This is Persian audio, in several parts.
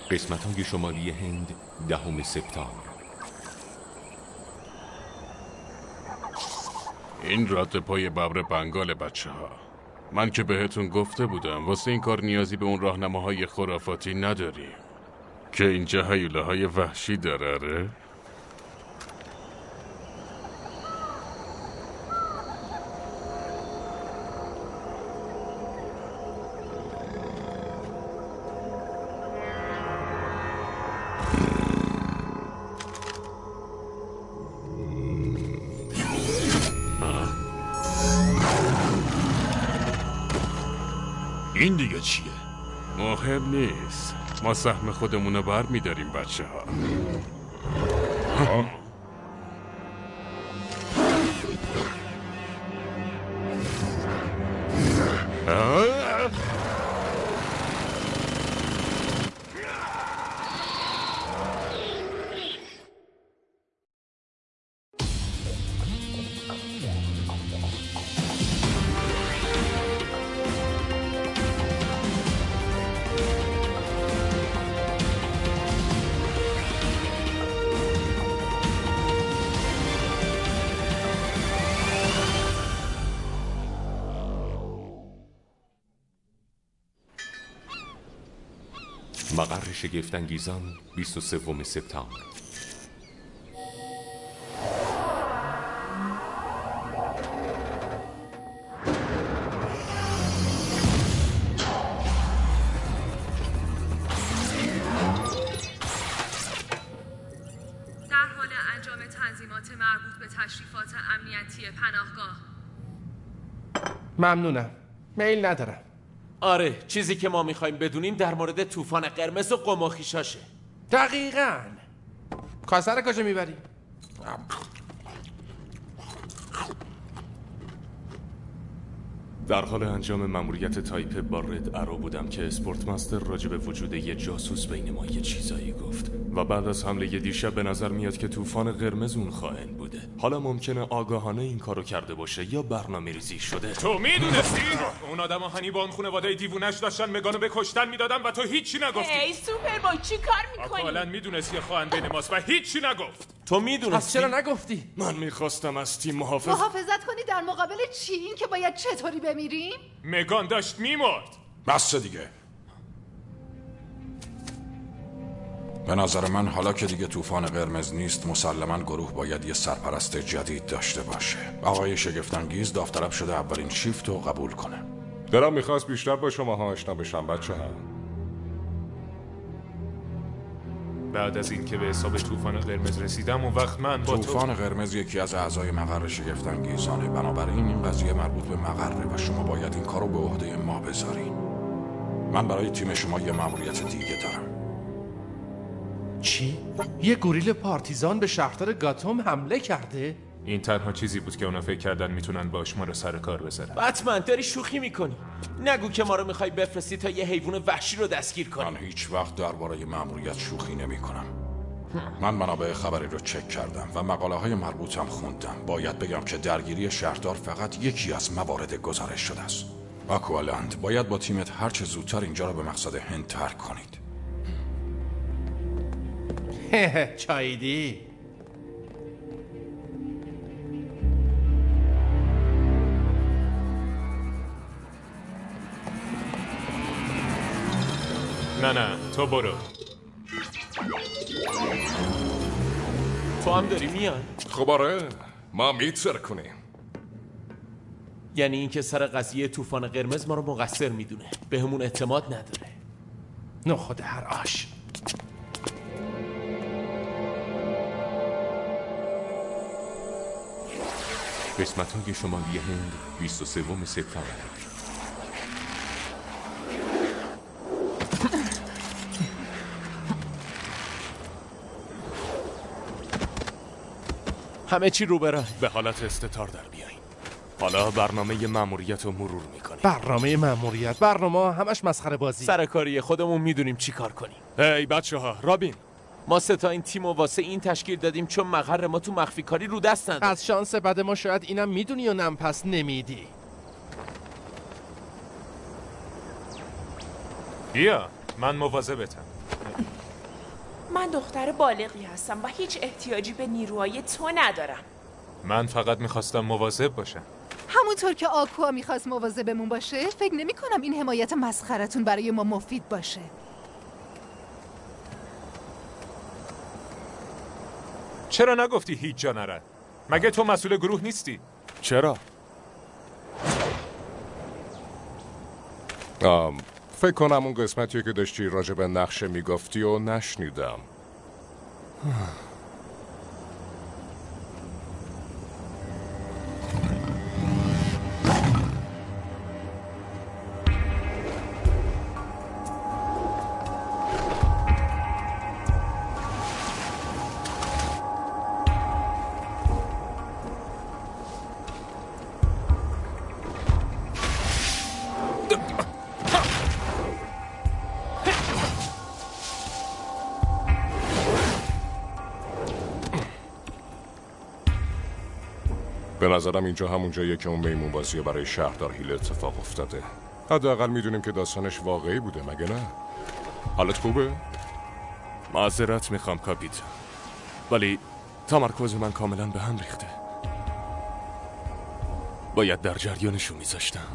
قسمت‌های شمالی هند 10 سپتامبر. این رد پای ببر بنگال بچه ها. من که بهتون گفته بودم واسه این کار نیازی به اون راهنماهای خرافاتی نداریم که اینجا هیوله های وحشی داره. این دیگه چیه؟ مهم نیست، ما سهم خودمونو بر میداریم بچه ها. مقر شگفت‌انگیزان 23 سپتامبر. در حال انجام تنظیمات مربوط به تشریفات امنیتی پناهگاه. ممنونم، میل ندارم. آره، چیزی که ما میخوایم بدونیم در مورد طوفان قرمز و قم و خویشاشه. دقیقاً. کاسه رو کجا میبری؟ در حال انجام مأموریت تایپ با رد ارو بودم که اسپورت مستر راجع به وجود یه جاسوس بین ما یه چیزایی گفت و بعد از حمله یه دیشب به نظر میاد که طوفان قرمز اون خائن بوده. حالا ممکنه آگاهانه این کارو کرده باشه یا برنامه ریزی شده. تو میدونستی؟ اون آدم هنی با اون خانواده دیوونش داشتن مگانو به کشتن میدادن و تو هیچی نگفتی. ای سوپر بای چی کار میکنی؟ حالا میدونستی خواهن بین ماست و هیچی نگفت. تو میدونستی؟ پس چرا نگفتی؟ من میخواستم از تیم محافظت کنی در مقابل چی؟ این که باید چطوری بمیریم؟ مگان داشت میمرد. بس دیگه. به نظر من حالا که دیگه طوفان قرمز نیست مسلما گروه باید یه سرپرست جدید داشته باشه. آقای شگفت‌انگیز داوطلب شده اولین شیفت رو قبول کنه. دلم میخواست بیشتر با شماها آشنا بشم بچه ها. بعد از اینکه به حساب طوفان قرمز رسیدم اون وقت من با طوفان قرمز یکی از اعضای مقر شگفت‌انگیزانه، بنابراین این قضیه مربوط به مقره و شما باید این کارو به عهده ما بذارین. من برای تیم شما یه مأموریت دیگه دارم. چی؟ یه گوریل پارتیزان به شهردار گاتوم حمله کرده؟ این تنها چیزی بود که اونا فکر کردن میتونن باش ما رو سر کار بذارن. بتمن داری شوخی میکنی. نگو که ما رو میخوای بفرستی تا یه حیوان وحشی رو دستگیر کنی. من هیچ وقت درباره مأموریت شوخی نمیکنم. من منابع خبری رو چک کردم و مقاله های مربوطم خوندم. باید بگم که درگیری شهردار فقط یکی از موارد گزارش شده است. آکوالند باید با تیمت هر چه زودتر اینجا رو به مقصد هند ترک کنید. چایدی. نه تو برو. تو هم داری میان؟ خب آره، ما میتر کنیم. یعنی اینکه سر قضیه طوفان قرمز ما رو مقصر میدونه، به همون اعتماد نداره. نخود هر آش. قسمت‌های شمالی هند 23 سپتامبر. همه چی رو برای به حالت استتار در بیایین. حالا برنامه مأموریت رو مرور میکنیم. برنامه مأموریت؟ برنامه همش مسخره بازی. سرکاریه، خودمون میدونیم چی کار کنیم. هی بچه ها، رابین، ما ستا این تیم و واسه این تشکیل دادیم چون مقر ما تو مخفی کاری رو دست نداره. از شانس بد ما شاید اینم میدونی و نم پس نمیدی. بیا من مواظبتم. من دختر بالغی هستم و هیچ احتیاجی به نیروهای تو ندارم. من فقط میخواستم مواظب باشم. همونطور که آکوا میخواست مواظبمون باشه، فکر نمی کنم این حمایت مسخرتون برای ما مفید باشه. چرا نگفتی هیچ جا نره؟ مگه تو مسئول گروه نیستی؟ چرا؟ فکر کنم اون قسمتی که داشتی راجع به نقشه میگفتی و نشنیدم. به نظرم اینجا همون جاییه که اون میمون بازی برای شهردار هیل اتفاق افتاده. حداقل میدونیم که داستانش واقعی بوده، مگه نه؟ حالت خوبه؟ معذرت میخوام کاپیتان، ولی تمرکز من کاملا به هم ریخته. باید در جریانشو میذاشتم.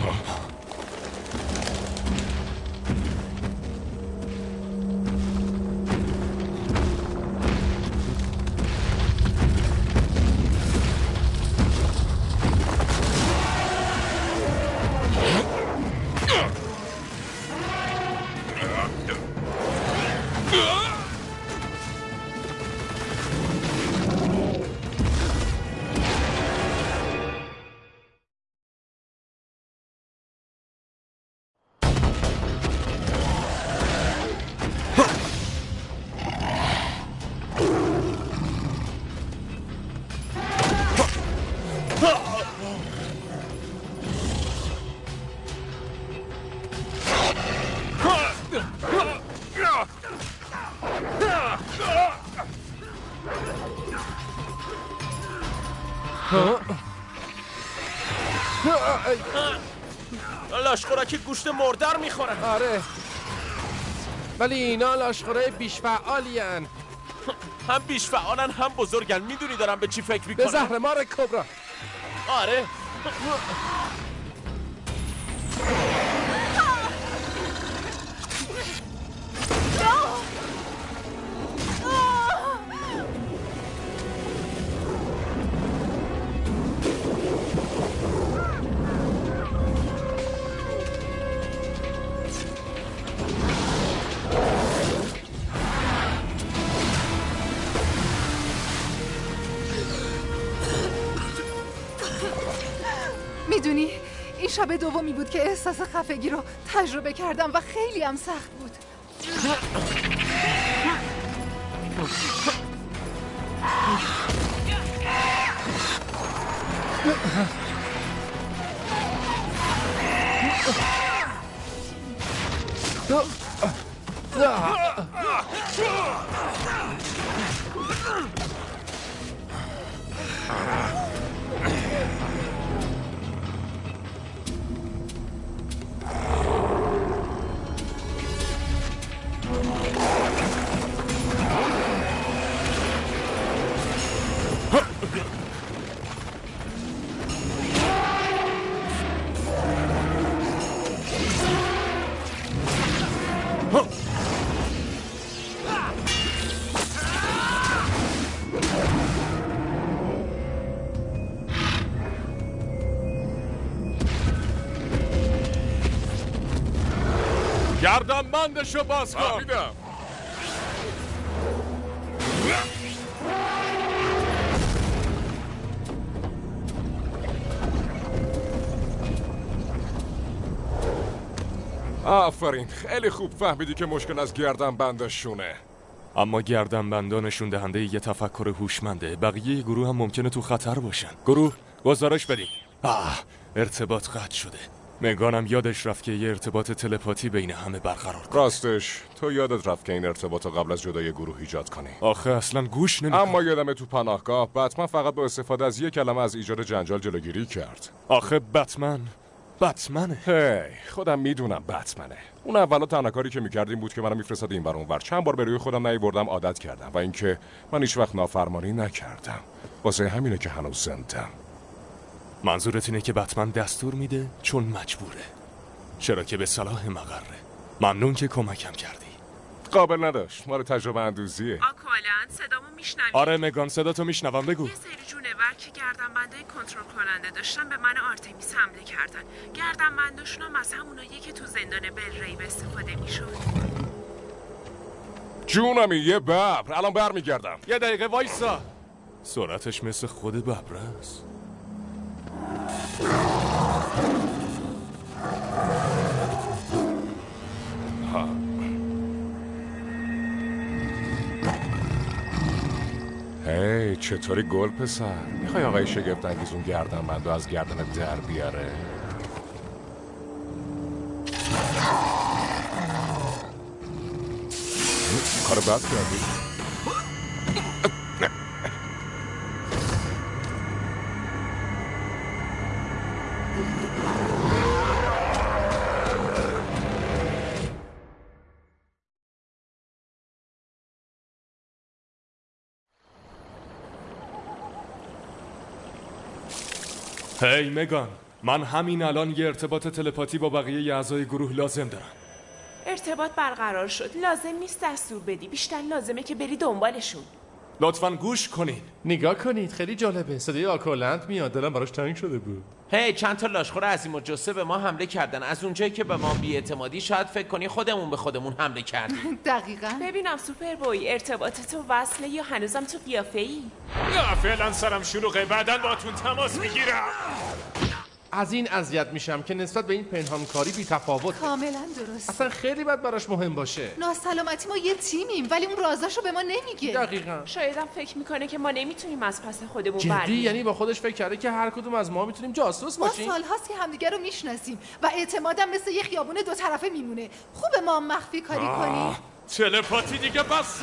لاشخورا که گوشت مردر میخورن. آره، ولی اینا لاشخورای بیش فعالین. هم بیش فعالن هم بزرگن. میدونی دارم به چی فکر میکنم؟ به زهرمار کبرا. آره. میدونی این شب دومی بود که احساس خفگی رو تجربه کردم و خیلی هم سخت بود. گردنبندشو باز کن. آفرین، خیلی خوب فهمیدی که مشکل از گردنبندشونه. اما گردنبندا نشون دهنده یه تفکر هوشمنده. بقیه گروه هم ممکنه تو خطر باشن. گروه گزارش بدین. ارتباط قطع شده. مگانم یادش رفت که یه ارتباط تلپاتی بین همه برقرار کنه. راستش تو یادت رفت که این ارتباط قبل از جدای گروه ایجاد کنی. آخه اصلا گوش نمیکنه. اما یادمه تو پناهگاه بتمن فقط با استفاده از یک کلمه از ایجاد جنجال جلوگیری کرد. آخه بتمن بتمنه. خودم میدونم بتمنه. اون اولا تنها کاری که میکرد این بود که منو میفرستاد این ور اون ور. چند بار به روی خودم نیاوردم، عادت کردم و اینکه من هیچ وقت نافرمانی نکردم. واسه همینه که هنوز زندم. منظورت اینه که بتمن دستور میده چون مجبوره، چرا که به صلاح مقره. ممنون که کمکم کردی. قابل نداشت، مال تجربه اندوزیه. آکوالند صدامو میشنوی؟ آره مگان، صداتو میشنوم، بگو. یه سری جونور که گردنبندای کنترل کننده داشتن به من آرتمیس حمله کردن. گردنبنداشون هم از همونایی که تو زندان بلریب استفاده میشد. جونمی یه ببر، الان برمیگردم. یه دقیقه وایسا. سرعتش مثل خود ببره است. هی چطوری گل پسر؟ میخوای آقای شگفت انگیز اون گردنبندو از گردن در بیاره؟ کار بد کردی؟ هی مگان، من همین الان یه ارتباط تلپاتی با بقیه اعضای گروه لازم دارم. ارتباط برقرار شد. لازم نیست دستور بدی، بیشتر لازمه که بری دنبالشون. لطفاً گوش کنین. نگاه کنید، خیلی جالبه. صدای آکولند میاد، دلم براش تنگ شده بود. هی چند تا لاشخور عظیم و جثه به ما حمله کردن. از اونجایی که به ما بی‌اعتمادی، شاید فکر کنی خودمون به خودمون حمله کردیم. دقیقاً. ببینم سوپر بوی، ارتباط تو وصله یا هنوزم تو قیافه‌ای؟ نه فعلا سرم شلوغه، بعداً باتون تماس میگیرم. از این اذیت میشم که نسبت به این پنهانکاری بی تفاوت. کاملا درست. اصلا خیلی باید براش مهم باشه. ناسلامتی ما یه تیمیم ولی اون رازاشو به ما نمیگه. دقیقاً. شایدم فکر میکنه که ما نمیتونیم از پس خودمون جدی؟ بریم. یعنی با خودش فکر کرده که هر کدوم از ما میتونیم جاسوس باشیم؟ ما سالهاست که همدیگه رو میشناسیم و اعتمادم مثل یه خیابون دو طرفه میمونه. خوبه ما مخفی کاری کنیم. تلپاتی دیگه بسه.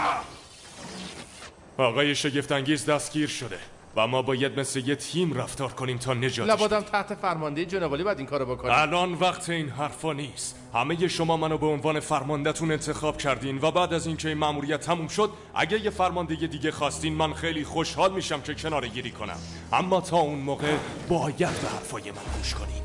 آقای شگفت‌انگیز دستگیر شده و ما باید مثل یه تیم رفتار کنیم تا نجاتش لبادم بدیم. تحت فرمانده جنابالی باید این کارو بکنیم. الان وقت این حرفا نیست. همه شما منو به عنوان فرماندهتون انتخاب کردین و بعد از اینکه این مأموریت تموم شد، اگه یه فرمانده دیگه خواستین من خیلی خوشحال میشم که کناره‌گیری کنم. اما تا اون موقع باید به حرفای من گوش کنین.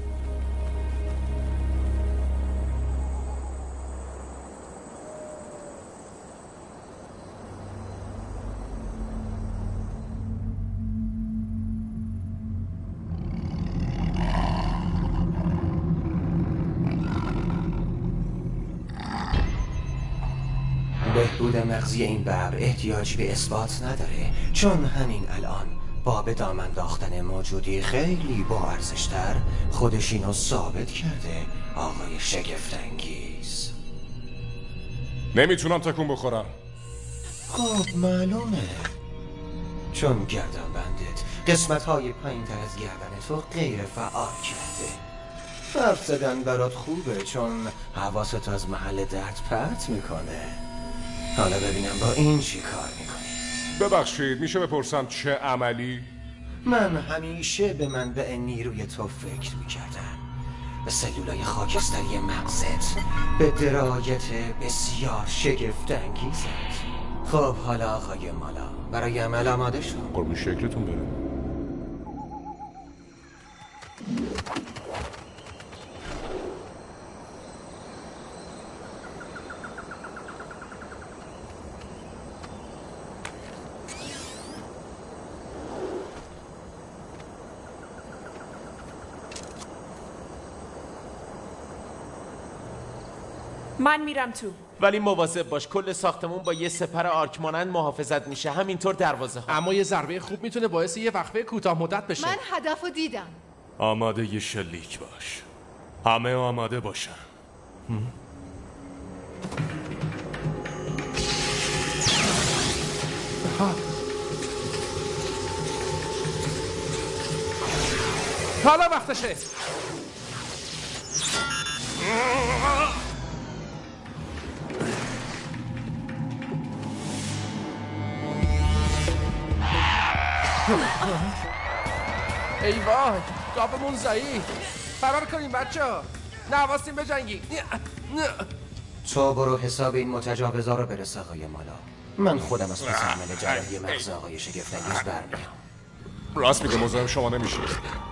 بهبود مغزی این ببر احتیاجی به اثبات نداره، چون همین الان با به دام انداختن موجودی خیلی با ارزشتر خودش اینو ثابت کرده. آقای شگفت‌انگیز. نمیتونم تکون بخورم. خب معلومه، چون گردنبندت قسمت‌های پایین‌تر از گردن تو غیر فعال کرده. حرف زدن برات خوبه چون حواست از محل درد پرت میکنه. حالا ببینم با این چی کار میکنی. ببخشید میشه بپرسم چه عملی؟ من همیشه به منبع نیروی تو فکر میکردم، به سلولای خاکستری مغزت، به درایت بسیار شگفت‌انگیزت. خب حالا آقای مالا، برای عمل آماده شو. قربون شکلتون بره. من میرم تو. ولی مواظب باش، کل ساختمون با یه سپر آرک مانند محافظت میشه، همینطور دروازه ها. اما یه ضربه خوب میتونه باعث یه وقفه کوتاه مدت بشه. من هدفو دیدم. آماده ی شلیک باش. همه آماده باشن. حالا وقتشه. ای وای، گاومون ضعیف. فرار کنیم بچه‌ها. نواسیم به جنگی. تو برو حساب این متجاوزا رو برس آقای مالا. من خودم از پس عمل جراحی مغز آقای شگفت‌انگیز برمیام. راست میگه، مزاحم شما نمیشید.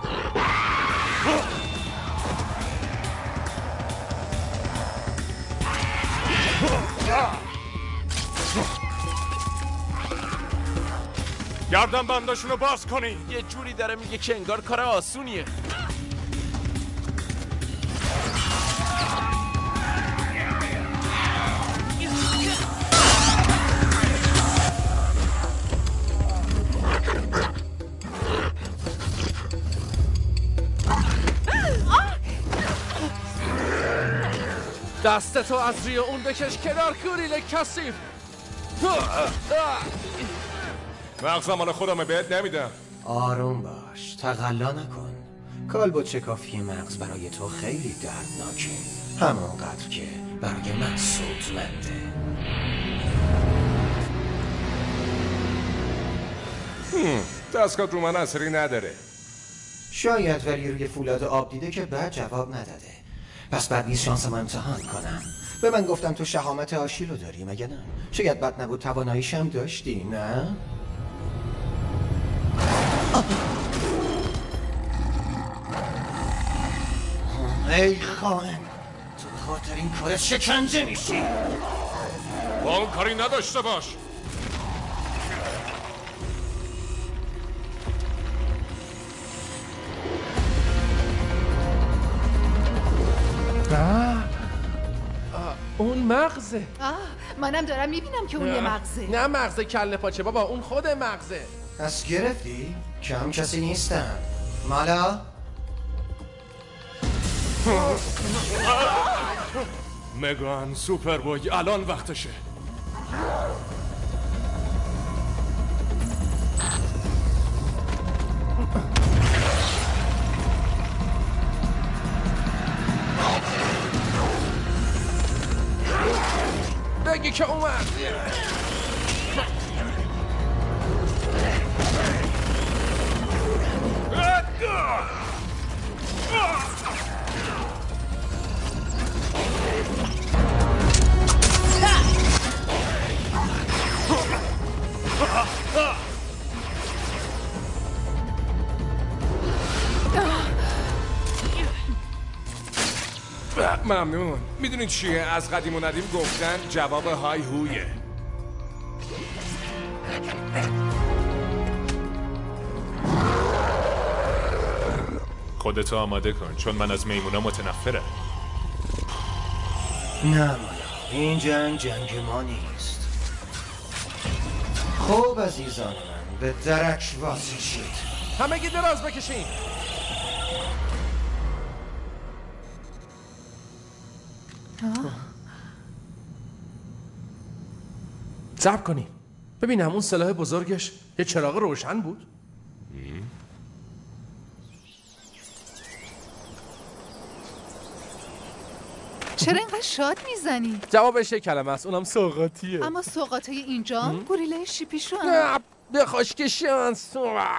گردن بنداشونو باز کنی. یه جوری داره میگه که انگار کار آسونیه. دستتو از روی اون بکش کنار کوریل کثیف. مغزم مال خودمه، بهت نمیدم. آروم باش، تقلا نکن. کالبد شکافی مغز برای تو خیلی دردناکه، همانقدر که برای من سودمنده. دستگاه رو من اثری نداره. شاید، ولی روی فولاد آب دیده که بعد جواب نداده. پس بعد نیست شانسم امتحان کنم. به من گفتم تو شهامت آشیلو داری، مگه نه؟ شاید بد نبود تواناییشم داشتی، نه؟ ای خائن، تو به خاطر این کار شکنجه میشی. با اون کاری نداشته باش. اون مغزه. منم دارم میبینم که اون یه مغزه. نه مغزه کله پاچه بابا، اون خود مغزه. پس گرفتی؟ کم کسی نیستم. مالا؟ مگان، سوپربوی، الان وقتشه. بگی که اومد. ممنون. میدونید چیه؟ از قدیم و ندیم گفتن جواب های هویه. خودتو آماده کن، چون من از میمونا متنفرم. نه مالا، این جنگ ما نیست. خوب عزیزان من، به درک واسی شید. همگی دراز بکشین. صبر کنیم ببینم اون سلاح بزرگش یه چراغ روشن بود. چرا اینقدر شاد میزنی؟ جوابش یک کلمه است، اونم سوغاتیه. اما سوغاتای اینجا گوریله شیپیشو نه بخواش که شانس.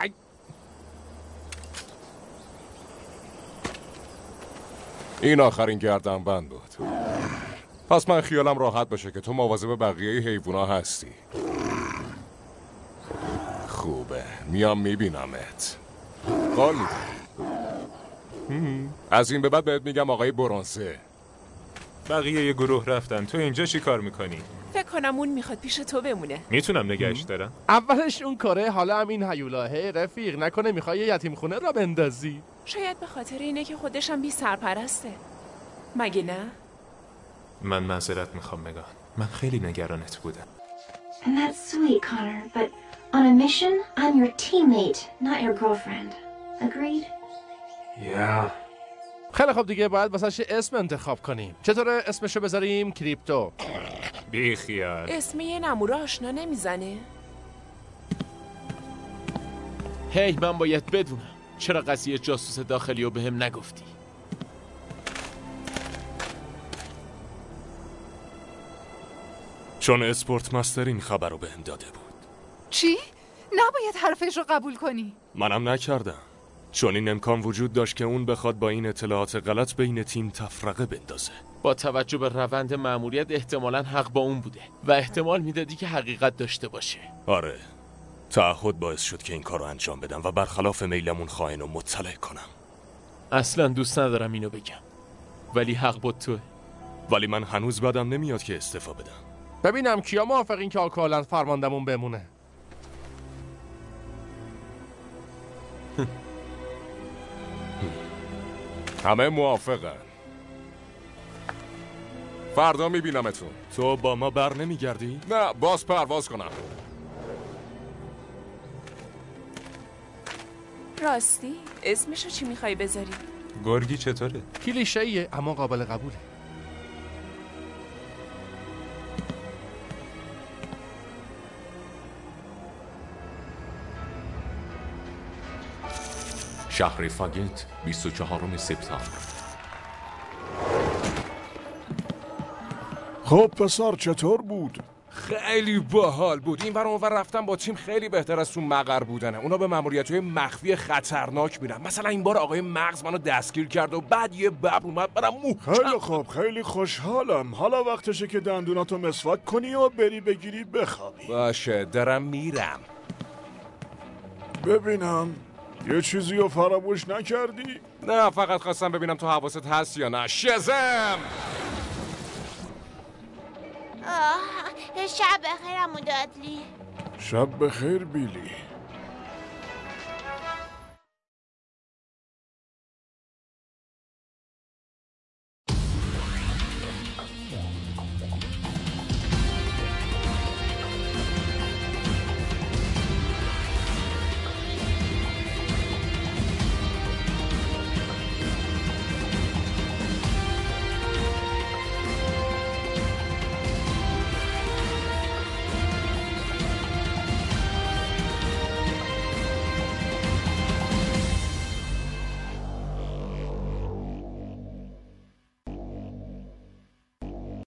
این آخرین گردنبند بود. پس من خیالم راحت باشه که تو مواظب بقیه حیوونا هستی. خوبه، میام میبینمت. قول میدم. از این به بعد بهت میگم آقای برونسه. بقیه یه گروه رفتن، تو اینجا چی کار میکنی؟ فکر کنم اون میخواد پیش تو بمونه. میتونم نگهش دارم؟ اولش اون کاره، حالا هم این هیولاهه. رفیق نکنه میخوای یه یتیم خونه را بندازی. شاید به خاطر اینه که خودشم بی سرپرسته. مگه نه؟ من معذرت میخوام مگان، من خیلی نگرانت بودم. And that's sweet, Connor, but on a mission, I'm your teammate, not your girlfriend. Agreed? Yeah. خیلی خوب دیگه، باید واسش اسم انتخاب کنیم. چطوره اسمشو بذاریم؟ کریپتو. بی خیال. اسم یه نمورا آشنا نمیزنه؟ هی من باید بدونم چرا قضیه جاسوس داخلی رو بهم نگفتی؟ چون اسپورت مستر این خبر رو بهم داده بود. چی؟ نباید حرفش رو قبول کنی. منم نکردم. چون این امکان وجود داشت که اون بخواد با این اطلاعات غلط بین تیم تفرقه بندازه. با توجه به روند مأموریت احتمالاً حق با اون بوده و احتمال میدادی که حقیقت داشته باشه. آره، تعهد باعث شد که این کار رو انجام بدم و برخلاف میلمون خائن رو مطلع کنم. اصلا دوست ندارم اینو بگم، ولی حق با توه. ولی من هنوز بدم نمیاد که استعفا بدم. ببینم کیا موافقین که آکالند فرماندمون بمونه. همه موافقن. فردا میبینمتون. تو با ما بر نمیگردی؟ نه، باز پرواز کنم. راستی؟ اسمشو چی میخوای بذاری؟ گرگی چطوره؟ کلیشه‌ایه اما قابل قبوله. شهر فاگت 24 سپتامبر. خب پسر چطور بود؟ خیلی باحال بود. این ور اون ور رفتن با تیم خیلی بهتر از تو مقر بودنه. اونا به ماموریت‌های مخفی خطرناک میرن. مثلا این بار آقای مغز منو دستگیر کرد و بعد یه ببر اومد برام خیلی خوب، خیلی خوشحالم. حالا وقتشه که دندوناتو مسواک کنی و بری بگیری بخوابی. باشه، دارم میرم. ببینم یه چیزی رو فراموش نکردی؟ نه، فقط خواستم ببینم تو حواست هست یا نه. شزم! شب بخیر عمو دادلی. شب بخیر بیلی.